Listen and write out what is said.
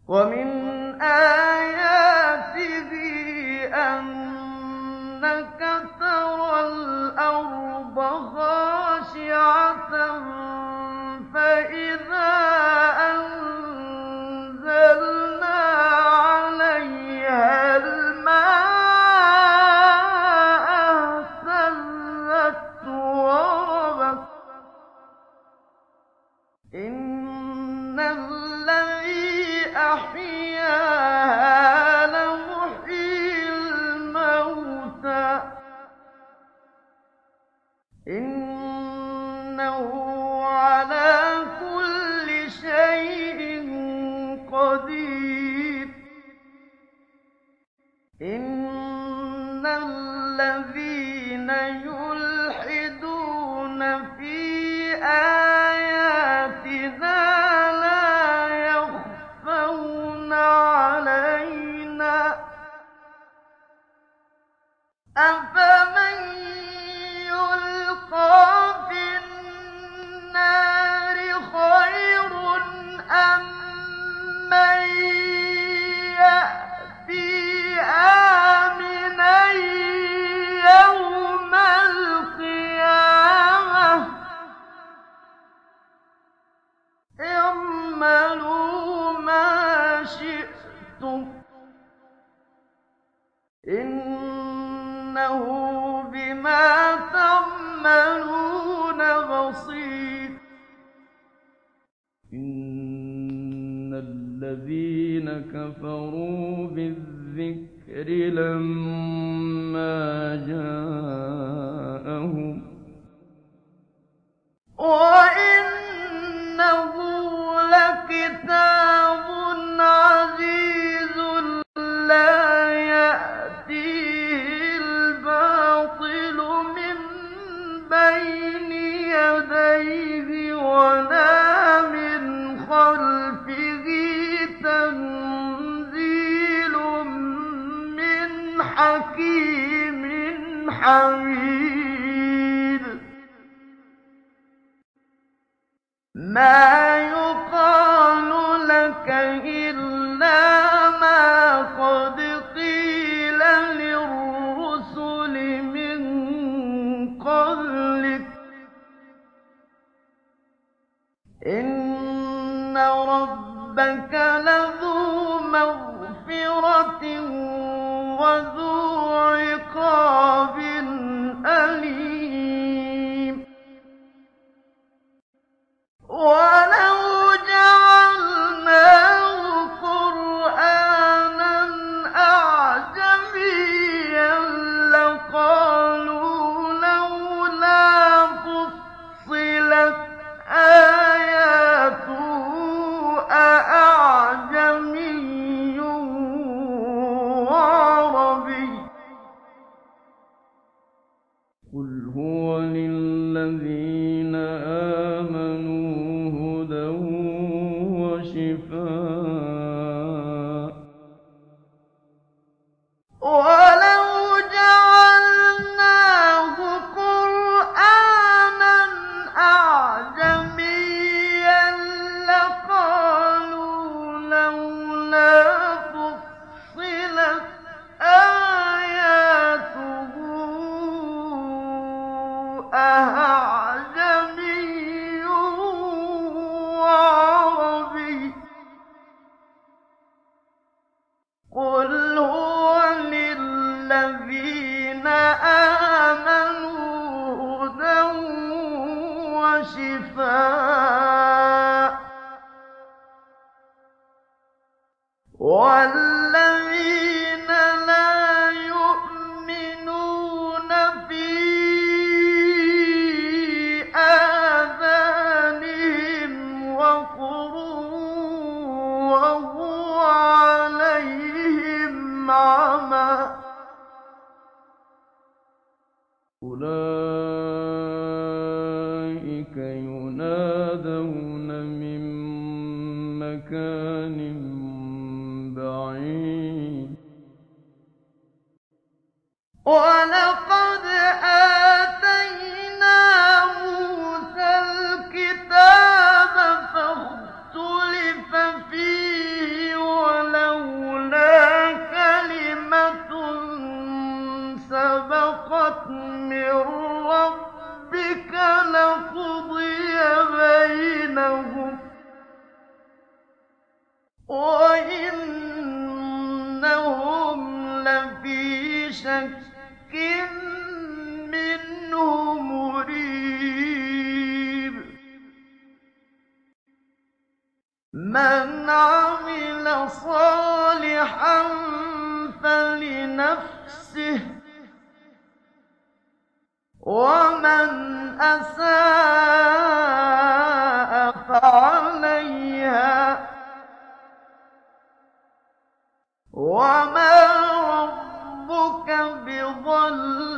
وَمِنْ آيَاتِهِ أَنَّكَ تَرَى الْأَرْضَ خَاشِعَةً فَإِذَا أَنزَلْنَا عَلَيْهَا الْمَاءَ اهْتَزَّتْ وَرَبَتْ ۚ إِنَّ الَّذِي أَحْيَاهَا لَمُحْيِي الْمَوْتَىٰ ۚ إِنَّهُ عَلَىٰ كُلِّ شَيْءٍ قَدِيرٌ إِنَّ الَّذِينَ يُلْحِدُونَ فِي آيَاتِنَا لَا يَخْفَوْنَ عَلَيْنَا ۗ أَفَمَن يُلْقَىٰ فِي النَّارِ خَيْرٌ أَم مَّن يَأْتِي آمِنًا يَوْمَ الْقِيَامَةِ ۚ اعْمَلُوا مَا شِئْتُمْ ۖ إِنَّهُ بِمَا تَعْمَلُونَ بَصِيرٌ إِنَّ الَّذِينَ كَفَرُوا بِالذِّكْرِ لَمَّا جَاءَهُمْ وَإِنَّهُ لَكِتَابٌ عَزِيزٌ لَّا يَأْتِيهِ الْبَاطِلُ مِن بَيْنِ يَدَيْهِ وَلَا مِنْ خَلْفِهِ تَنزِيلٌ مِّنْ حَكِيمٍ حَمِيدٍ مَا يُقَالُ لَكَ إِلَّا مَا قَدْ قِيلَ لِلرُّسُلِ مِن قَبْلِكَ ۚ إِنَّ رَبَّكَ لَذُو مَغْفِرَةٍ وَذُو عِقَابٍ أَلِيمٍ وَلَوْ جَعَلْنَاهُ قُرْآنًا أَعْجَمِيًّا لَّقَالُوا لَوْلَا فُصِّلَتْ آيَاتُهُ أَأَعْجَمِيٌّ وَعَرَبِيٌّ ۗ قُلْ هُوَ لِلَّذِينَ آمَنُوا هُدًى وَشِفَاءٌ ۖ وَلَوْ جَعَلْنَاهُ قُرْآنًا أَعْجَمِيًّا لَّقَالُوا لَوْلَا فُصِّلَتْ آيَاتُهُ أَأَعْجَمِيٌّ وَعَرَبِيٌّ ۗ قُلْ هُوَ لِلَّذِينَ آمَنُوا هُدًى وَشِفَاءٌ ۖ وَالَّذِينَ لَا يُؤْمِنُونَ فِي آذَانِهِمْ وَقْرٌ وَهُوَ عَلَيْهِمْ عَمًى ۚ أُولَٰئِكَ يُنَادَوْنَ مِن مَّكَانٍ بَعِيدٍ وَلَقَدْ آتَيْنَا مُوسَى الْكِتَابَ فَاخْتُلِفَ فِيهِ وَإِنَّهُمْ لَفِي شَكٍّ مِّنْهُ مُرِيبٍ مَنْ عَمِلَ صَالِحًا فَلِنَفْسِهِ وَمَنْ أَسَاءَ فَعَلَيْهَا وَمَا رَبُّكَ بِظَلَّامٍ